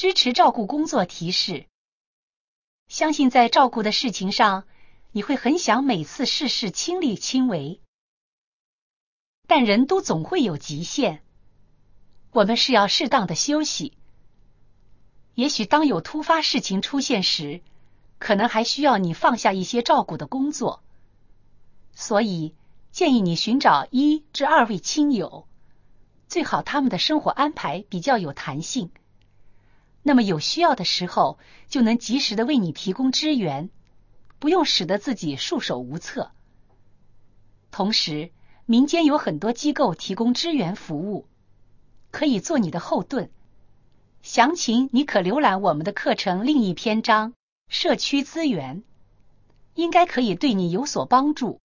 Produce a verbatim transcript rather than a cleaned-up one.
支持照顾工作提示。相信在照顾的事情上，你会很想每次事事亲力亲为。但人都总会有极限，我们是要适当的休息。也许当有突发事情出现时，可能还需要你放下一些照顾的工作。所以建议你寻找一至二位亲友，最好他们的生活安排比较有弹性，那么有需要的时候就能及时的为你提供支援，不用使得自己束手无策。同时，民间有很多机构提供支援服务，可以做你的后盾。详情你可浏览我们的课程另一篇章，社区资源，应该可以对你有所帮助。